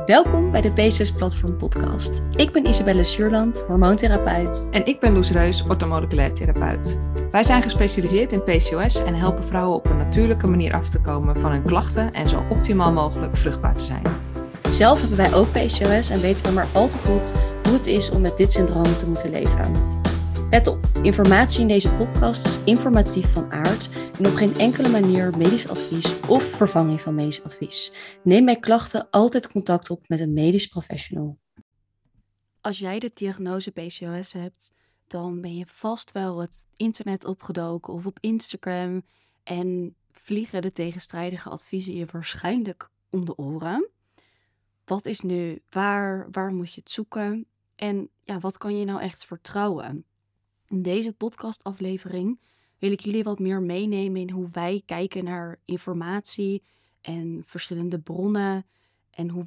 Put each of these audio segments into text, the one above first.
Welkom bij de PCOS Platform podcast. Ik ben Isabelle Suurland, hormoontherapeut. En ik ben Loes Reus, orthomoleculair therapeut. Wij zijn gespecialiseerd in PCOS en helpen vrouwen op een natuurlijke manier af te komen van hun klachten en zo optimaal mogelijk vruchtbaar te zijn. Zelf hebben wij ook PCOS en weten we maar al te goed hoe het is om met dit syndroom te moeten leven. Let op, informatie in deze podcast is informatief van aard en op geen enkele manier medisch advies of vervanging van medisch advies. Neem bij klachten altijd contact op met een medisch professional. Als jij de diagnose PCOS hebt, dan ben je vast wel het internet opgedoken of op Instagram en vliegen de tegenstrijdige adviezen je waarschijnlijk om de oren. Wat is nu waar moet je het zoeken en wat kan je nou echt vertrouwen? In deze podcastaflevering wil ik jullie wat meer meenemen in hoe wij kijken naar informatie en verschillende bronnen en hoe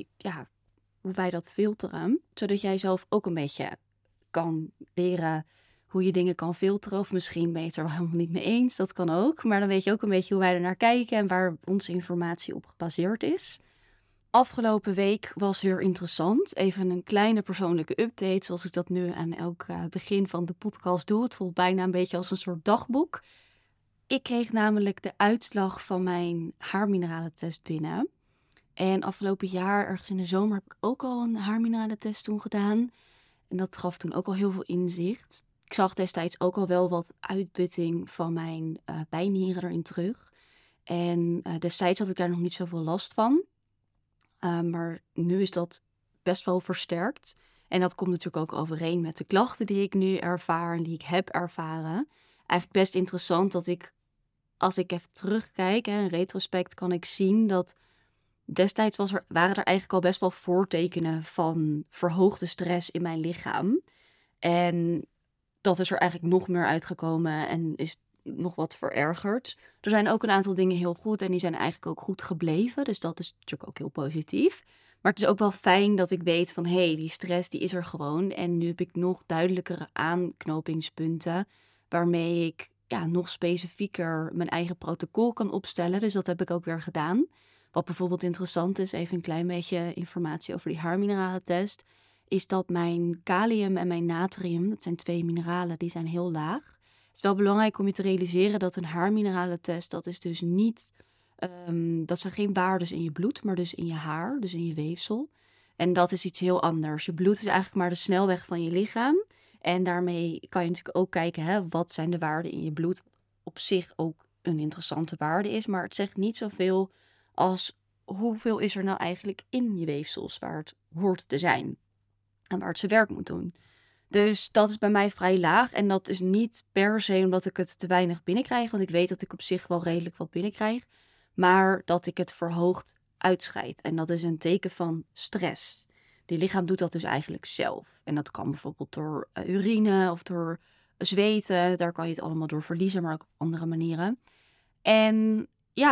wij dat filteren, zodat jij zelf ook een beetje kan leren hoe je dingen kan filteren. Of misschien ben je het er wel helemaal niet mee eens, dat kan ook. Maar dan weet je ook een beetje hoe wij er naar kijken en waar onze informatie op gebaseerd is. Afgelopen week was weer interessant. Even een kleine persoonlijke update, zoals ik dat nu aan elk begin van de podcast doe. Het voelt bijna een beetje als een soort dagboek. Ik kreeg namelijk de uitslag van mijn haarmineralentest binnen. En afgelopen jaar, ergens in de zomer, heb ik ook al een haarmineralentest toen gedaan. En dat gaf toen ook al heel veel inzicht. Ik zag destijds ook al wel wat uitputting van mijn pijnhieren erin terug. En destijds had ik daar nog niet zoveel last van. Maar nu is dat best wel versterkt. En dat komt natuurlijk ook overeen met de klachten die ik nu ervaar en die ik heb ervaren. Eigenlijk best interessant dat als ik even terugkijk, in retrospect, kan ik zien dat destijds waren er eigenlijk al best wel voortekenen van verhoogde stress in mijn lichaam. En dat is er eigenlijk nog meer uitgekomen en is nog wat verergerd. Er zijn ook een aantal dingen heel goed en die zijn eigenlijk ook goed gebleven. Dus dat is natuurlijk ook heel positief. Maar het is ook wel fijn dat ik weet van die stress die is er gewoon. En nu heb ik nog duidelijkere aanknopingspunten waarmee ik nog specifieker mijn eigen protocol kan opstellen. Dus dat heb ik ook weer gedaan. Wat bijvoorbeeld interessant is, even een klein beetje informatie over die haarmineralentest, is dat mijn kalium en mijn natrium, dat zijn 2 mineralen, die zijn heel laag. Het is wel belangrijk om je te realiseren dat een haarmineralentest, dat is dus niet, dat zijn geen waarden in je bloed, maar dus in je haar, dus in je weefsel. En dat is iets heel anders. Je bloed is eigenlijk maar de snelweg van je lichaam. En daarmee kan je natuurlijk ook kijken, wat zijn de waarden in je bloed, wat op zich ook een interessante waarde is. Maar het zegt niet zoveel als hoeveel is er nou eigenlijk in je weefsels waar het hoort te zijn en waar het zijn werk moet doen. Dus dat is bij mij vrij laag en dat is niet per se omdat ik het te weinig binnenkrijg, want ik weet dat ik op zich wel redelijk wat binnenkrijg, maar dat ik het verhoogd uitscheid. En dat is een teken van stress. Je lichaam doet dat dus eigenlijk zelf. En dat kan bijvoorbeeld door urine of door zweten, daar kan je het allemaal door verliezen, maar ook op andere manieren. En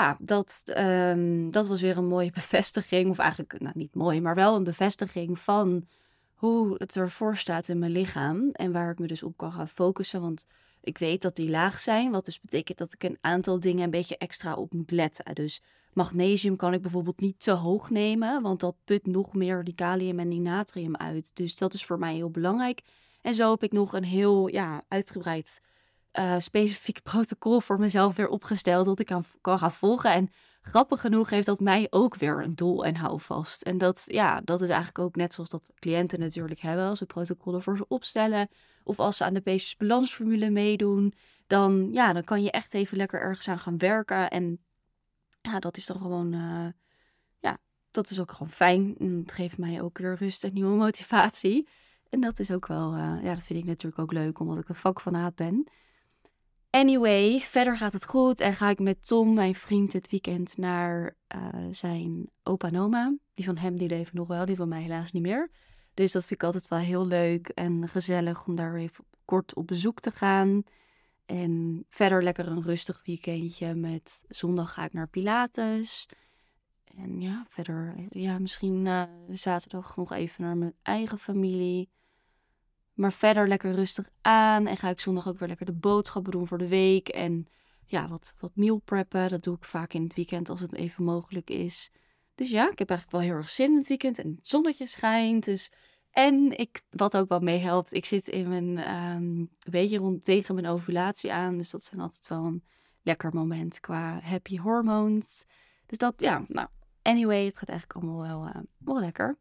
dat was weer een mooie bevestiging, of eigenlijk niet mooi, maar wel een bevestiging van hoe het ervoor staat in mijn lichaam en waar ik me dus op kan gaan focussen. Want ik weet dat die laag zijn, wat dus betekent dat ik een aantal dingen een beetje extra op moet letten. Dus magnesium kan ik bijvoorbeeld niet te hoog nemen, want dat put nog meer die kalium en die natrium uit. Dus dat is voor mij heel belangrijk. En zo heb ik nog een heel uitgebreid specifiek protocol voor mezelf weer opgesteld dat ik kan gaan volgen. En grappig genoeg heeft dat mij ook weer een doel en houvast. En dat is eigenlijk ook net zoals dat cliënten natuurlijk hebben. Als we protocollen voor ze opstellen of als ze aan de PCOS balansformule meedoen, dan kan je echt even lekker ergens aan gaan werken. En dat is dan gewoon, dat is ook gewoon fijn. En het geeft mij ook weer rust en nieuwe motivatie. En dat is ook wel, dat vind ik natuurlijk ook leuk, omdat ik een vakfanaat ben. Anyway, verder gaat het goed en ga ik met Tom, mijn vriend, dit weekend naar zijn opa en oma. Die van hem, die leven nog wel, die van mij helaas niet meer. Dus dat vind ik altijd wel heel leuk en gezellig om daar even kort op bezoek te gaan. En verder lekker een rustig weekendje met zondag ga ik naar Pilates. En verder, misschien zaterdag nog even naar mijn eigen familie. Maar verder lekker rustig aan. En ga ik zondag ook weer lekker de boodschappen doen voor de week. En wat meal preppen. Dat doe ik vaak in het weekend als het even mogelijk is. Dus ja, ik heb eigenlijk wel heel erg zin in het weekend en het zonnetje schijnt. Dus... En wat ook wel meehelpt, ik zit in een beetje rond tegen mijn ovulatie aan. Dus dat zijn altijd wel een lekker moment qua happy hormones. Dus dat, ja, nou, anyway, het gaat eigenlijk allemaal wel lekker.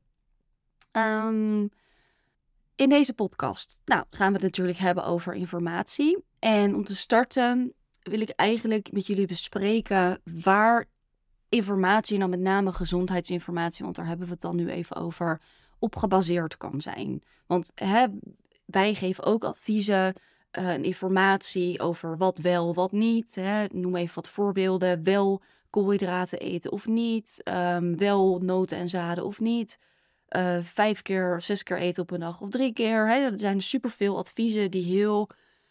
In deze podcast gaan we het natuurlijk hebben over informatie. En om te starten wil ik eigenlijk met jullie bespreken waar informatie, en dan met name gezondheidsinformatie, want daar hebben we het dan nu even over, op gebaseerd kan zijn. Want wij geven ook adviezen en informatie over wat wel, wat niet. Noem even wat voorbeelden. Wel koolhydraten eten of niet. Wel noten en zaden of niet. 5 keer, 6 keer eten op een dag of 3 keer. Er zijn superveel adviezen die heel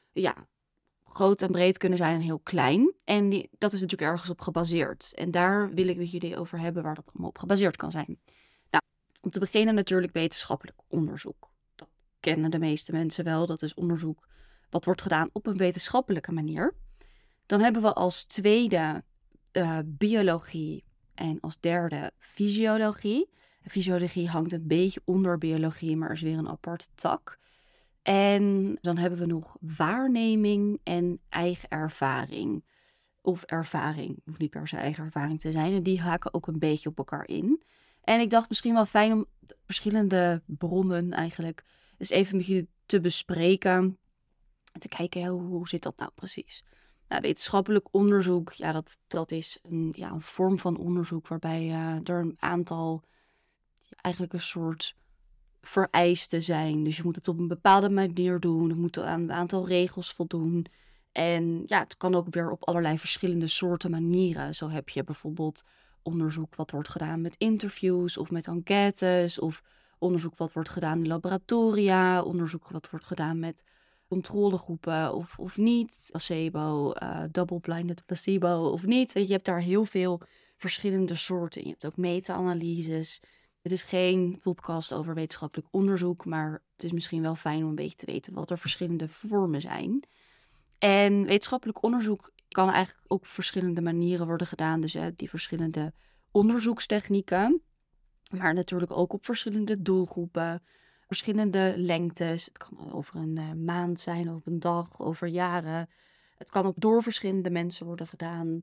groot en breed kunnen zijn en heel klein. En dat is natuurlijk ergens op gebaseerd. En daar wil ik met jullie over hebben waar dat allemaal op gebaseerd kan zijn. Nou, om te beginnen natuurlijk wetenschappelijk onderzoek. Dat kennen de meeste mensen wel. Dat is onderzoek wat wordt gedaan op een wetenschappelijke manier. Dan hebben we als tweede biologie en als derde fysiologie. Fysiologie hangt een beetje onder biologie, maar is weer een aparte tak. En dan hebben we nog waarneming en eigen ervaring. Of ervaring, hoeft niet per se eigen ervaring te zijn. En die haken ook een beetje op elkaar in. En ik dacht misschien wel fijn om verschillende bronnen eigenlijk eens even met jullie te bespreken. En te kijken, hoe zit dat nou precies? Nou, wetenschappelijk onderzoek, dat is een vorm van onderzoek waarbij er een aantal, eigenlijk een soort vereisten zijn. Dus je moet het op een bepaalde manier doen. Je moet aan een aantal regels voldoen. En het kan ook weer op allerlei verschillende soorten manieren. Zo heb je bijvoorbeeld onderzoek wat wordt gedaan met interviews of met enquêtes. Of onderzoek wat wordt gedaan in laboratoria. Onderzoek wat wordt gedaan met controlegroepen of niet. Placebo, double-blinded placebo of niet. Weet je, je hebt daar heel veel verschillende soorten. Je hebt ook meta-analyses. Het is geen podcast over wetenschappelijk onderzoek, maar het is misschien wel fijn om een beetje te weten wat er verschillende vormen zijn. En wetenschappelijk onderzoek kan eigenlijk ook op verschillende manieren worden gedaan. Dus die verschillende onderzoekstechnieken, maar natuurlijk ook op verschillende doelgroepen, verschillende lengtes. Het kan over een maand zijn, over een dag, over jaren. Het kan ook door verschillende mensen worden gedaan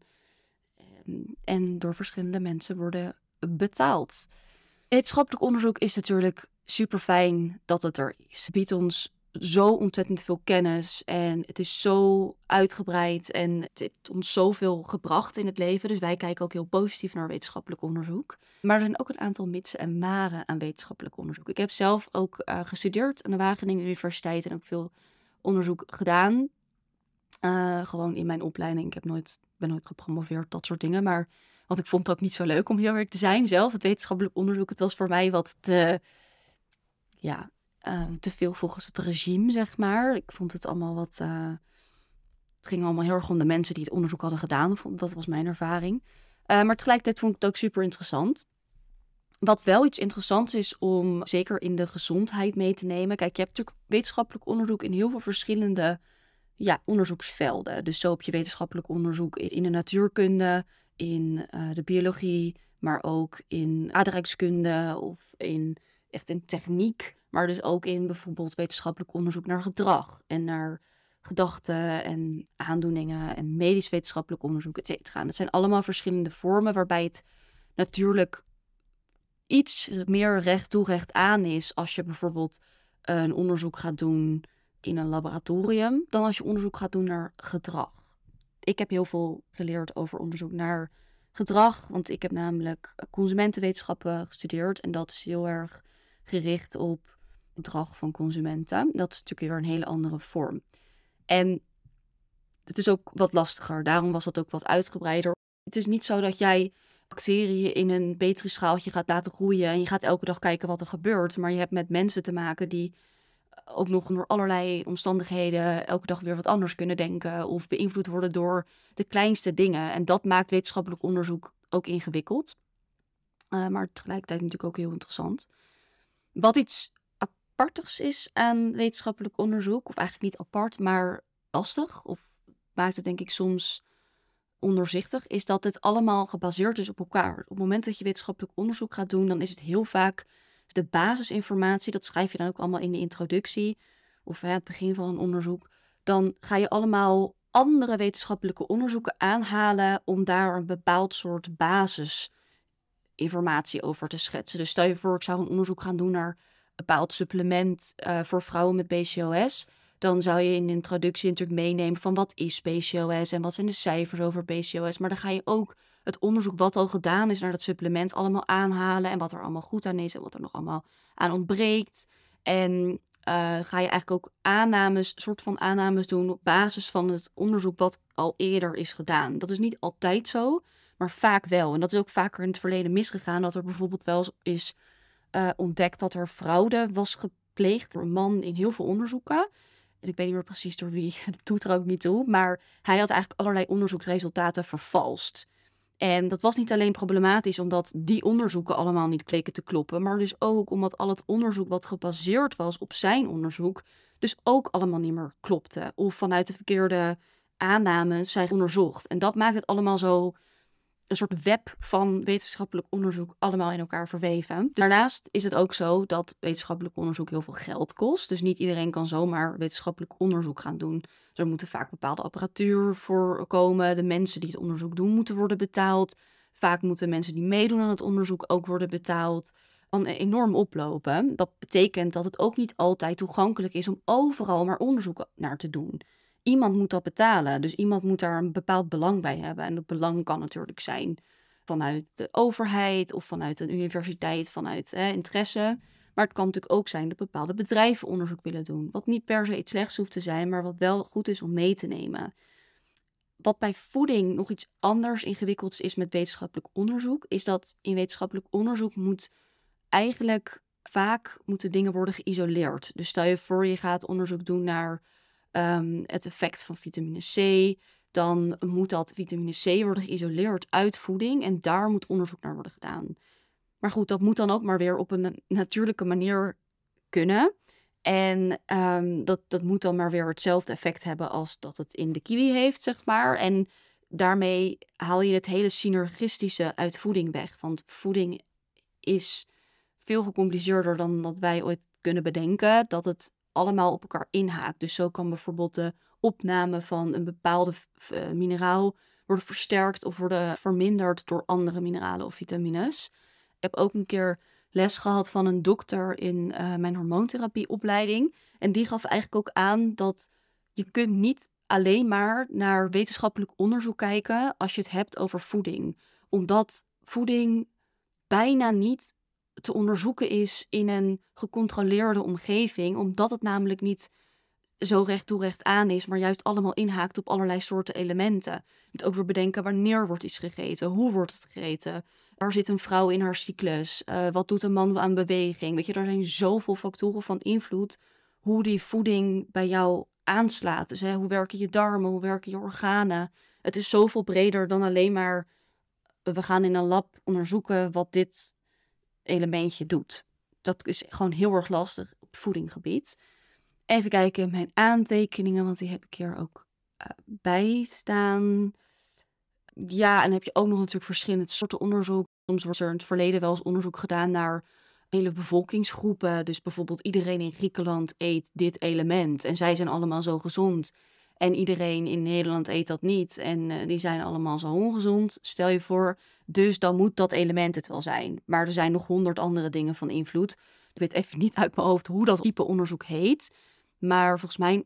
en door verschillende mensen worden betaald. Wetenschappelijk onderzoek is natuurlijk super fijn dat het er is. Het biedt ons zo ontzettend veel kennis en het is zo uitgebreid en het heeft ons zoveel gebracht in het leven. Dus wij kijken ook heel positief naar wetenschappelijk onderzoek. Maar er zijn ook een aantal mitsen en maren aan wetenschappelijk onderzoek. Ik heb zelf ook gestudeerd aan de Wageningen Universiteit en ook veel onderzoek gedaan. Gewoon in mijn opleiding. Ik ben nooit gepromoveerd, dat soort dingen. Want ik vond het ook niet zo leuk om heel erg te zijn zelf. Het wetenschappelijk onderzoek, het was voor mij wat te veel volgens het regime, zeg maar. Ik vond het allemaal het ging allemaal heel erg om de mensen die het onderzoek hadden gedaan. Dat was mijn ervaring. Maar tegelijkertijd vond ik het ook super interessant. Wat wel iets interessants is om zeker in de gezondheid mee te nemen. Kijk, je hebt natuurlijk wetenschappelijk onderzoek in heel veel verschillende onderzoeksvelden. Dus zo heb je wetenschappelijk onderzoek in de natuurkunde, in de biologie, maar ook in aardrijkskunde of in techniek. Maar dus ook in bijvoorbeeld wetenschappelijk onderzoek naar gedrag en naar gedachten en aandoeningen en medisch wetenschappelijk onderzoek, et cetera. Dat zijn allemaal verschillende vormen waarbij het natuurlijk iets meer recht toe recht aan is als je bijvoorbeeld een onderzoek gaat doen in een laboratorium dan als je onderzoek gaat doen naar gedrag. Ik heb heel veel geleerd over onderzoek naar gedrag, want ik heb namelijk consumentenwetenschappen gestudeerd en dat is heel erg gericht op gedrag van consumenten. Dat is natuurlijk weer een hele andere vorm. En het is ook wat lastiger, daarom was dat ook wat uitgebreider. Het is niet zo dat jij bacteriën in een petrischaaltje gaat laten groeien en je gaat elke dag kijken wat er gebeurt, maar je hebt met mensen te maken die ook nog door allerlei omstandigheden elke dag weer wat anders kunnen denken of beïnvloed worden door de kleinste dingen. En dat maakt wetenschappelijk onderzoek ook ingewikkeld. Maar tegelijkertijd natuurlijk ook heel interessant. Wat iets apartigs is aan wetenschappelijk onderzoek, of eigenlijk niet apart, maar lastig, of maakt het denk ik soms ondoorzichtig, is dat het allemaal gebaseerd is op elkaar. Op het moment dat je wetenschappelijk onderzoek gaat doen, dan is het heel vaak de basisinformatie, dat schrijf je dan ook allemaal in de introductie of het begin van een onderzoek. Dan ga je allemaal andere wetenschappelijke onderzoeken aanhalen om daar een bepaald soort basisinformatie over te schetsen. Dus stel je voor, ik zou een onderzoek gaan doen naar een bepaald supplement voor vrouwen met PCOS. Dan zou je in de introductie natuurlijk meenemen van wat is PCOS en wat zijn de cijfers over PCOS. Maar dan ga je ook het onderzoek wat al gedaan is naar dat supplement allemaal aanhalen en wat er allemaal goed aan is en wat er nog allemaal aan ontbreekt. En ga je eigenlijk ook soort van aannames doen op basis van het onderzoek wat al eerder is gedaan. Dat is niet altijd zo, maar vaak wel. En dat is ook vaker in het verleden misgegaan, dat er bijvoorbeeld wel is ontdekt dat er fraude was gepleegd door een man in heel veel onderzoeken. En ik weet niet meer precies door wie, dat doet er ook niet toe. Maar hij had eigenlijk allerlei onderzoeksresultaten vervalst. En dat was niet alleen problematisch omdat die onderzoeken allemaal niet bleken te kloppen. Maar dus ook omdat al het onderzoek wat gebaseerd was op zijn onderzoek dus ook allemaal niet meer klopte. Of vanuit de verkeerde aannames zijn onderzocht. En dat maakt het allemaal zo een soort web van wetenschappelijk onderzoek allemaal in elkaar verweven. Daarnaast is het ook zo dat wetenschappelijk onderzoek heel veel geld kost. Dus niet iedereen kan zomaar wetenschappelijk onderzoek gaan doen. Dus er moeten vaak bepaalde apparatuur voor komen. De mensen die het onderzoek doen moeten worden betaald. Vaak moeten mensen die meedoen aan het onderzoek ook worden betaald. Kan enorm oplopen. Dat betekent dat het ook niet altijd toegankelijk is om overal maar onderzoek naar te doen. Iemand moet dat betalen, dus iemand moet daar een bepaald belang bij hebben. En dat belang kan natuurlijk zijn vanuit de overheid of vanuit een universiteit, vanuit interesse. Maar het kan natuurlijk ook zijn dat bepaalde bedrijven onderzoek willen doen. Wat niet per se iets slechts hoeft te zijn, maar wat wel goed is om mee te nemen. Wat bij voeding nog iets anders ingewikkelds is met wetenschappelijk onderzoek, is dat in wetenschappelijk onderzoek moeten dingen worden geïsoleerd. Dus stel je voor, je gaat onderzoek doen naar het effect van vitamine C, dan moet dat vitamine C worden geïsoleerd uit voeding en daar moet onderzoek naar worden gedaan. Maar goed, dat moet dan ook maar weer op een natuurlijke manier kunnen. En dat moet dan maar weer hetzelfde effect hebben als dat het in de kiwi heeft, zeg maar. En daarmee haal je het hele synergistische uit voeding weg. Want voeding is veel gecompliceerder dan dat wij ooit kunnen bedenken, dat het allemaal op elkaar inhaakt. Dus zo kan bijvoorbeeld de opname van een bepaalde mineraal worden versterkt of worden verminderd door andere mineralen of vitamines. Ik heb ook een keer les gehad van een dokter in mijn hormoontherapieopleiding. En die gaf eigenlijk ook aan dat je kunt niet alleen maar naar wetenschappelijk onderzoek kijken als je het hebt over voeding. Omdat voeding bijna niet te onderzoeken is in een gecontroleerde omgeving, omdat het namelijk niet zo recht toe recht aan is, maar juist allemaal inhaakt op allerlei soorten elementen. Je moet ook weer bedenken, wanneer wordt iets gegeten, hoe wordt het gegeten, waar zit een vrouw in haar cyclus, wat doet een man aan beweging. Weet je, er zijn zoveel factoren van invloed hoe die voeding bij jou aanslaat. Dus hoe werken je darmen, hoe werken je organen. Het is zoveel breder dan alleen maar we gaan in een lab onderzoeken wat dit elementje doet. Dat is gewoon heel erg lastig op voedinggebied. Even kijken in mijn aantekeningen, want die heb ik hier ook bij staan. Ja, en dan heb je ook nog natuurlijk verschillende soorten onderzoek. Soms wordt er in het verleden wel eens onderzoek gedaan naar hele bevolkingsgroepen. Dus bijvoorbeeld iedereen in Griekenland eet dit element en zij zijn allemaal zo gezond. En iedereen in Nederland eet dat niet en die zijn allemaal zo ongezond. Stel je voor, dus dan moet dat element het wel zijn. Maar er zijn nog 100 andere dingen van invloed. Ik weet even niet uit mijn hoofd hoe dat type onderzoek heet. Maar volgens mij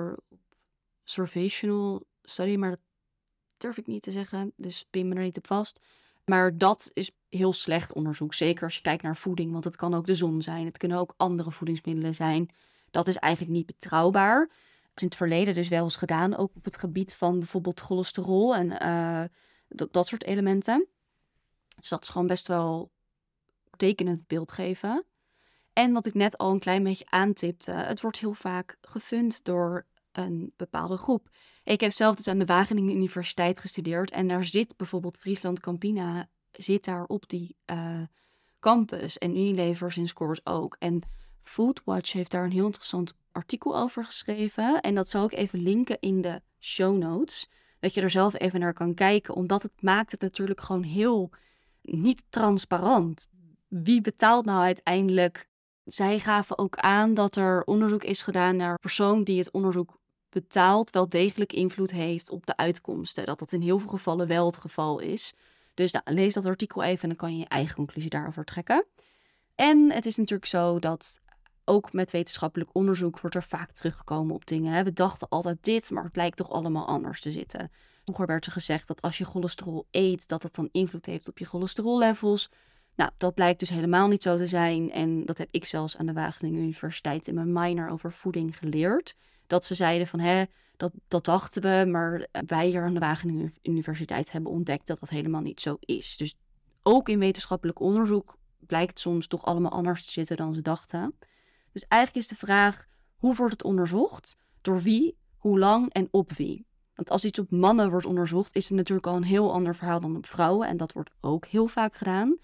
observational study, maar dat durf ik niet te zeggen. Dus pin me er niet op vast. Maar dat is heel slecht onderzoek. Zeker als je kijkt naar voeding, want het kan ook de zon zijn. Het kunnen ook andere voedingsmiddelen zijn. Dat is eigenlijk niet betrouwbaar. Het is in het verleden dus wel eens gedaan, ook op het gebied van bijvoorbeeld cholesterol en dat soort elementen. Dus dat is gewoon best wel tekenend beeld geven. En wat ik net al een klein beetje aantipte, het wordt heel vaak gefund door een bepaalde groep. Ik heb zelf dus aan de Wageningen Universiteit gestudeerd en daar zit bijvoorbeeld Friesland Campina, zit daar op die campus en Unilever sinds kort ook. En Foodwatch heeft daar een heel interessant artikel over geschreven en dat zal ik even linken in de show notes. dat je er zelf even naar kan kijken. Omdat het maakt het natuurlijk gewoon heel niet transparant. Wie betaalt nou uiteindelijk? Zij gaven ook aan dat er onderzoek is gedaan naar de persoon die het onderzoek betaalt wel degelijk invloed heeft op de uitkomsten. Dat in heel veel gevallen wel het geval is. Dus lees dat artikel even en dan kan je je eigen conclusie daarover trekken. En het is natuurlijk zo dat ook met wetenschappelijk onderzoek wordt er vaak teruggekomen op dingen. We dachten altijd dit, maar het blijkt toch allemaal anders te zitten. Vroeger werd er gezegd dat als je cholesterol eet, dat het dan invloed heeft op je cholesterollevels. Nou, dat blijkt dus helemaal niet zo te zijn. En dat heb ik zelfs aan de Wageningen Universiteit in mijn minor over voeding geleerd. Dat ze zeiden van, dat dachten we, maar wij hier aan de Wageningen Universiteit hebben ontdekt dat dat helemaal niet zo is. Dus ook in wetenschappelijk onderzoek blijkt soms toch allemaal anders te zitten dan ze dachten. Dus eigenlijk is de vraag, hoe wordt het onderzocht? Door wie, hoe lang en op wie? Want als iets op mannen wordt onderzocht, is het natuurlijk al een heel ander verhaal dan op vrouwen. En dat wordt ook heel vaak gedaan.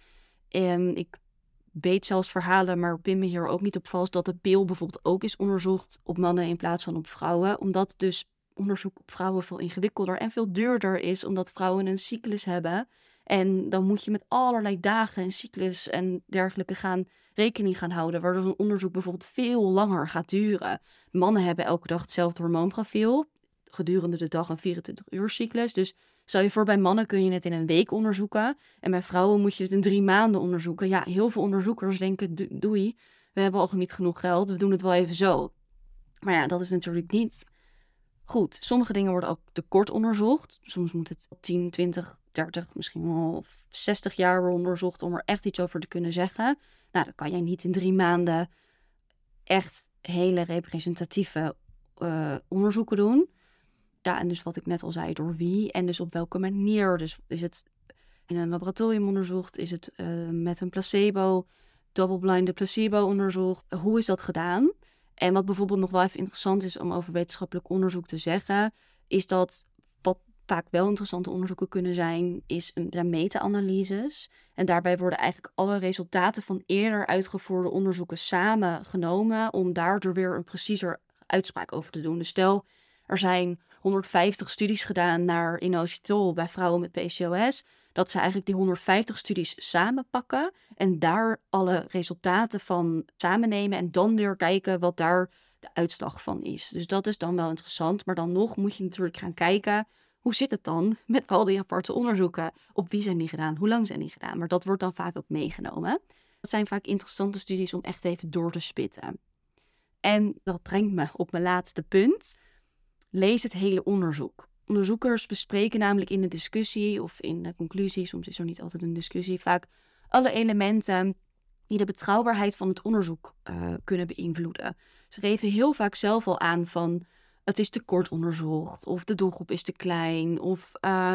Ik weet zelfs verhalen, maar pin me hier ook niet op vast, dat de pil bijvoorbeeld ook is onderzocht op mannen in plaats van op vrouwen. Omdat dus onderzoek op vrouwen veel ingewikkelder en veel duurder is, omdat vrouwen een cyclus hebben. En dan moet je met allerlei dagen en cyclus en dergelijke rekening gaan houden, waardoor een onderzoek bijvoorbeeld veel langer gaat duren. Mannen hebben elke dag hetzelfde hormoonprofiel, gedurende de dag een 24-uur cyclus. Dus stel je voor, bij mannen kun je het in een week onderzoeken en bij vrouwen moet je het in 3 maanden onderzoeken. Ja, heel veel onderzoekers denken, doei, we hebben al niet genoeg geld, we doen het wel even zo. Maar ja, dat is natuurlijk niet goed. Sommige dingen worden ook te kort onderzocht. Soms moet het 10, 20, 30, misschien wel 60 jaar worden onderzocht om er echt iets over te kunnen zeggen. Nou, dan kan jij niet in 3 maanden echt hele representatieve onderzoeken doen. Ja, en dus wat ik net al zei, door wie en dus op welke manier. Dus is het in een laboratorium onderzocht? Is het met een placebo, double-blinded placebo onderzocht? Hoe is dat gedaan? En wat bijvoorbeeld nog wel even interessant is om over wetenschappelijk onderzoek te zeggen, is dat wat vaak wel interessante onderzoeken kunnen zijn meta-analyses. En daarbij worden eigenlijk alle resultaten van eerder uitgevoerde onderzoeken samengenomen om daardoor weer een preciezer uitspraak over te doen. Dus stel, er zijn 150 studies gedaan naar inositol bij vrouwen met PCOS, dat ze eigenlijk die 150 studies samenpakken en daar alle resultaten van samennemen en dan weer kijken wat daar de uitslag van is. Dus dat is dan wel interessant, maar dan nog moet je natuurlijk gaan kijken, hoe zit het dan met al die aparte onderzoeken? Op wie zijn die gedaan? Hoe lang zijn die gedaan? Maar dat wordt dan vaak ook meegenomen. Dat zijn vaak interessante studies om echt even door te spitten. En dat brengt me op mijn laatste punt. Lees het hele onderzoek. Onderzoekers bespreken namelijk in de discussie of in de conclusie, soms is er niet altijd een discussie, vaak alle elementen die de betrouwbaarheid van het onderzoek kunnen beïnvloeden. Ze geven heel vaak zelf al aan van het is te kort onderzocht of de doelgroep is te klein of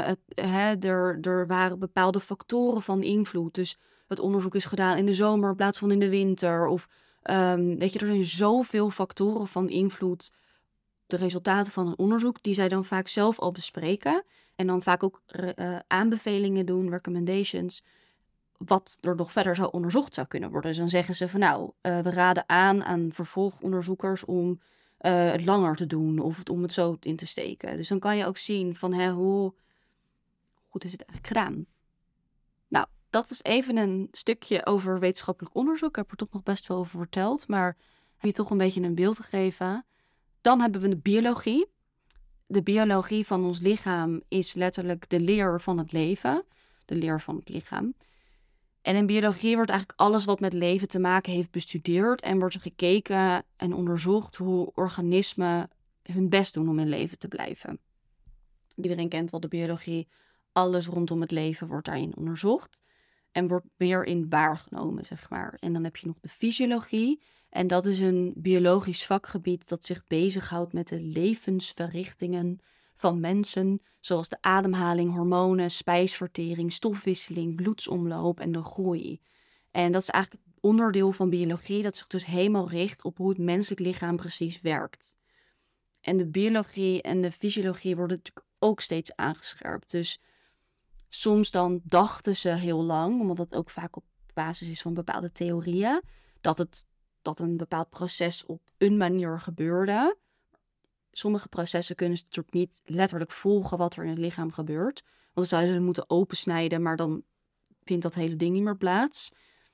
er waren bepaalde factoren van invloed. Dus het onderzoek is gedaan in de zomer in plaats van in de winter. Of er zijn zoveel factoren van invloed. De resultaten van een onderzoek, die zij dan vaak zelf al bespreken. En dan vaak ook aanbevelingen doen, recommendations, wat er nog verder zou onderzocht zou kunnen worden. Dus dan zeggen ze van we raden aan vervolgonderzoekers om het langer te doen of om het zo in te steken. Dus dan kan je ook zien van hoe goed is het eigenlijk gedaan. Nou, dat is even een stukje over wetenschappelijk onderzoek. Ik heb er toch nog best wel over verteld, maar heb je toch een beetje een beeld gegeven. Dan hebben we de biologie. De biologie van ons lichaam is letterlijk de leer van het leven. De leer van het lichaam. En in biologie wordt eigenlijk alles wat met leven te maken heeft bestudeerd. En wordt er gekeken en onderzocht hoe organismen hun best doen om in leven te blijven. Iedereen kent wel de biologie. Alles rondom het leven wordt daarin onderzocht. En wordt weer in waargenomen, zeg maar. En dan heb je nog de fysiologie. En dat is een biologisch vakgebied dat zich bezighoudt met de levensverrichtingen van mensen. Zoals de ademhaling, hormonen, spijsvertering, stofwisseling, bloedsomloop en de groei. En dat is eigenlijk het onderdeel van biologie dat zich dus helemaal richt op hoe het menselijk lichaam precies werkt. En de biologie en de fysiologie worden natuurlijk ook steeds aangescherpt. Dus soms dan dachten ze heel lang, omdat dat ook vaak op basis is van bepaalde theorieën, dat een bepaald proces op een manier gebeurde. sommige processen kunnen ze natuurlijk niet letterlijk volgen wat er in het lichaam gebeurt. Want dan zouden ze het moeten opensnijden, maar dan vindt dat hele ding niet meer plaats.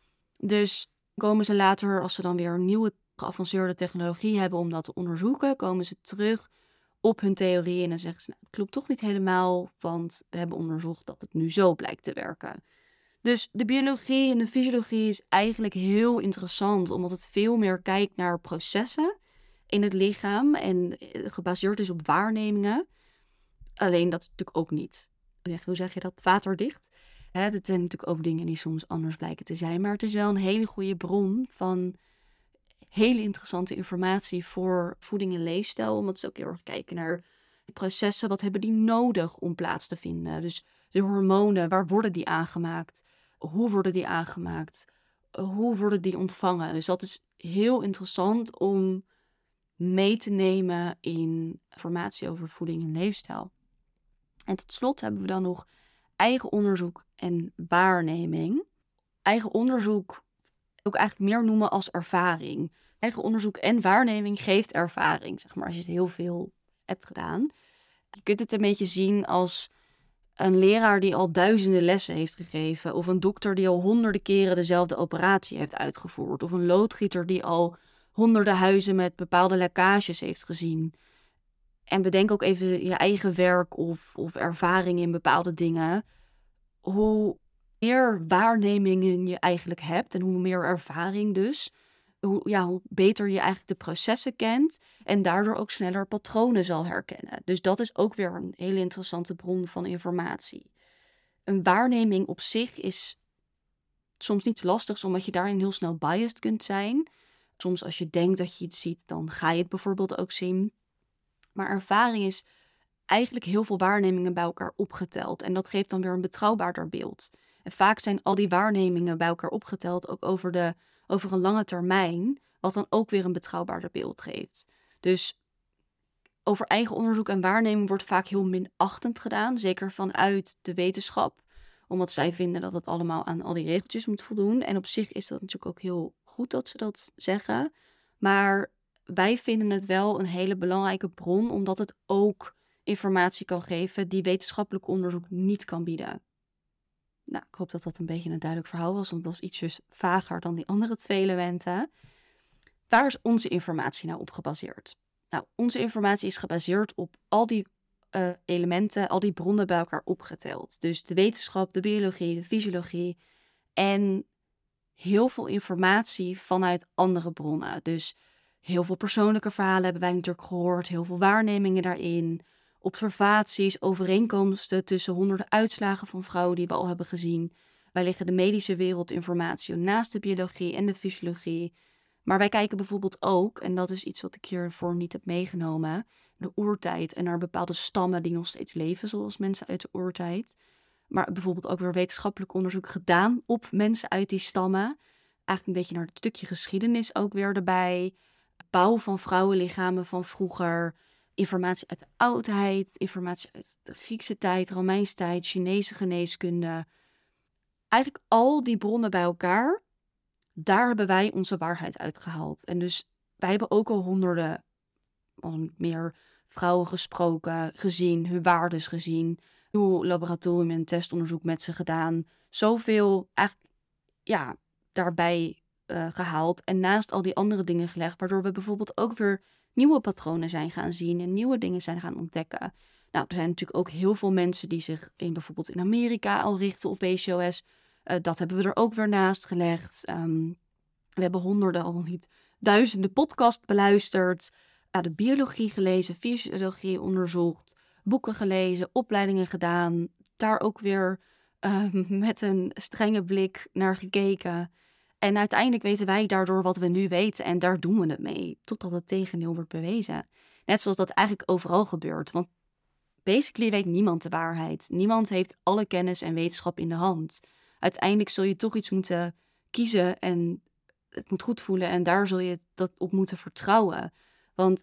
Dus komen ze later, als ze dan weer een nieuwe geavanceerde technologie hebben om dat te onderzoeken, komen ze terug op hun theorie en dan zeggen ze, het klopt toch niet helemaal, want we hebben onderzocht dat het nu zo blijkt te werken. Dus de biologie en de fysiologie is eigenlijk heel interessant, omdat het veel meer kijkt naar processen in het lichaam en gebaseerd is op waarnemingen. Alleen dat is natuurlijk ook niet, hoe zeg je dat, waterdicht. Dat zijn natuurlijk ook dingen die soms anders blijken te zijn, maar het is wel een hele goede bron van hele interessante informatie voor voeding en leefstijl, omdat ze ook heel erg kijken naar processen, wat hebben die nodig om plaats te vinden. Dus de hormonen, waar worden die aangemaakt? Hoe worden die aangemaakt? Hoe worden die ontvangen? Dus dat is heel interessant om mee te nemen in informatie over voeding en leefstijl. En tot slot hebben we dan nog eigen onderzoek en waarneming. Eigen onderzoek ook eigenlijk meer noemen als ervaring. Eigen onderzoek en waarneming geeft ervaring, zeg maar, als je het heel veel hebt gedaan. Je kunt het een beetje zien als een leraar die al duizenden lessen heeft gegeven, of een dokter die al honderden keren dezelfde operatie heeft uitgevoerd, of een loodgieter die al honderden huizen met bepaalde lekkages heeft gezien. En bedenk ook even je eigen werk of ervaring in bepaalde dingen. Hoe meer waarnemingen je eigenlijk hebt en hoe meer ervaring dus, hoe beter je eigenlijk de processen kent en daardoor ook sneller patronen zal herkennen. Dus dat is ook weer een hele interessante bron van informatie. Een waarneming op zich is soms niet lastig, omdat je daarin heel snel biased kunt zijn. Soms als je denkt dat je iets ziet, dan ga je het bijvoorbeeld ook zien. Maar ervaring is eigenlijk heel veel waarnemingen bij elkaar opgeteld. En dat geeft dan weer een betrouwbaarder beeld. En vaak zijn al die waarnemingen bij elkaar opgeteld ook over een lange termijn, wat dan ook weer een betrouwbaarder beeld geeft. Dus over eigen onderzoek en waarneming wordt vaak heel minachtend gedaan, zeker vanuit de wetenschap, omdat zij vinden dat het allemaal aan al die regeltjes moet voldoen. En op zich is dat natuurlijk ook heel goed dat ze dat zeggen. Maar wij vinden het wel een hele belangrijke bron, omdat het ook informatie kan geven die wetenschappelijk onderzoek niet kan bieden. Nou, ik hoop dat dat een beetje een duidelijk verhaal was, want dat is ietsjes vager dan die andere 2 elementen. Waar is onze informatie nou op gebaseerd? Nou, onze informatie is gebaseerd op al die elementen, al die bronnen bij elkaar opgeteld. Dus de wetenschap, de biologie, de fysiologie en heel veel informatie vanuit andere bronnen. Dus heel veel persoonlijke verhalen hebben wij natuurlijk gehoord, heel veel waarnemingen daarin, observaties, overeenkomsten tussen honderden uitslagen van vrouwen die we al hebben gezien. Wij leggen de medische wereldinformatie naast de biologie en de fysiologie. Maar wij kijken bijvoorbeeld ook, en dat is iets wat ik hiervoor niet heb meegenomen, de oertijd en naar bepaalde stammen die nog steeds leven, zoals mensen uit de oertijd. Maar bijvoorbeeld ook weer wetenschappelijk onderzoek gedaan op mensen uit die stammen. Eigenlijk een beetje naar het stukje geschiedenis ook weer erbij. Bouw van vrouwenlichamen van vroeger. Informatie uit de oudheid, informatie uit de Griekse tijd, Romeinse tijd, Chinese geneeskunde. Eigenlijk al die bronnen bij elkaar, daar hebben wij onze waarheid uitgehaald. En dus wij hebben ook al honderden, al niet meer, vrouwen gesproken, gezien, hun waardes gezien, hoe laboratorium- en testonderzoek met ze gedaan. Zoveel eigenlijk, daarbij gehaald en naast al die andere dingen gelegd, waardoor we bijvoorbeeld ook weer nieuwe patronen zijn gaan zien en nieuwe dingen zijn gaan ontdekken. Nou, er zijn natuurlijk ook heel veel mensen die zich bijvoorbeeld in Amerika al richten op PCOS. Dat hebben we er ook weer naast gelegd. We hebben honderden, al niet duizenden podcasts beluisterd. De biologie gelezen, fysiologie onderzocht, boeken gelezen, opleidingen gedaan. Daar ook weer met een strenge blik naar gekeken. En uiteindelijk weten wij daardoor wat we nu weten en daar doen we het mee, totdat het tegendeel wordt bewezen. Net zoals dat eigenlijk overal gebeurt, want basically weet niemand de waarheid. Niemand heeft alle kennis en wetenschap in de hand. Uiteindelijk zul je toch iets moeten kiezen en het moet goed voelen en daar zul je dat op moeten vertrouwen. Want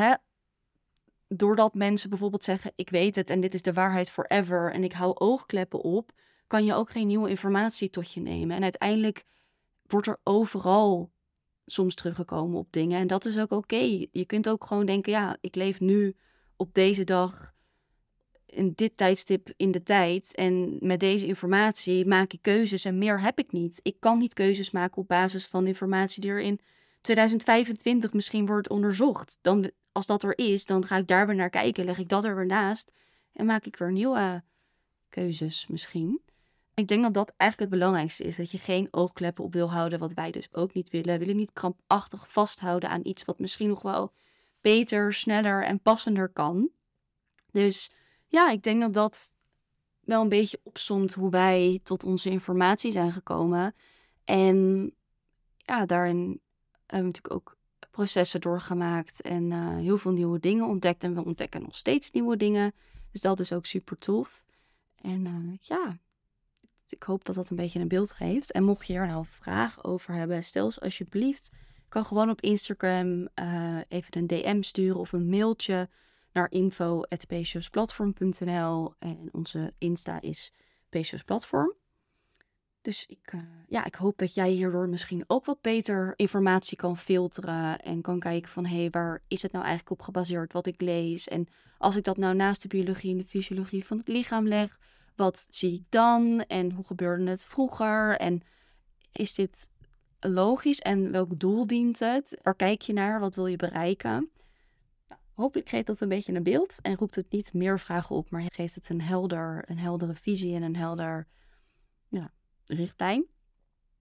doordat mensen bijvoorbeeld zeggen, ik weet het en dit is de waarheid forever en ik hou oogkleppen op, kan je ook geen nieuwe informatie tot je nemen. En uiteindelijk wordt er overal soms teruggekomen op dingen. En dat is ook oké. Je kunt ook gewoon denken, ja, ik leef nu op deze dag in dit tijdstip in de tijd. En met deze informatie maak ik keuzes en meer heb ik niet. Ik kan niet keuzes maken op basis van informatie die er in 2025 misschien wordt onderzocht. Dan, als dat er is, dan ga ik daar weer naar kijken. Leg ik dat er weer naast en maak ik weer nieuwe keuzes misschien. Ik denk dat dat eigenlijk het belangrijkste is. Dat je geen oogkleppen op wil houden, wat wij dus ook niet willen. We willen niet krampachtig vasthouden aan iets wat misschien nog wel beter, sneller en passender kan. Dus ja, ik denk dat dat wel een beetje opsomt hoe wij tot onze informatie zijn gekomen. En ja, daarin hebben we natuurlijk ook processen doorgemaakt en heel veel nieuwe dingen ontdekt. En we ontdekken nog steeds nieuwe dingen. Dus dat is ook super tof. En ja, ik hoop dat dat een beetje een beeld geeft. En mocht je er nou vragen over hebben, stel ze alsjeblieft. Je kan gewoon op Instagram even een DM sturen of een mailtje naar info@pcosplatform.nl. En onze Insta is PCOS Platform. Dus ik hoop dat jij hierdoor misschien ook wat beter informatie kan filteren. En kan kijken van, hé, waar is het nou eigenlijk op gebaseerd wat ik lees? En als ik dat nou naast de biologie en de fysiologie van het lichaam leg, wat zie ik dan? En hoe gebeurde het vroeger? En is dit logisch? En welk doel dient het? Waar kijk je naar? Wat wil je bereiken? Nou, hopelijk geeft dat een beetje een beeld. En roept het niet meer vragen op, maar geeft het een heldere visie en een helder richtlijn.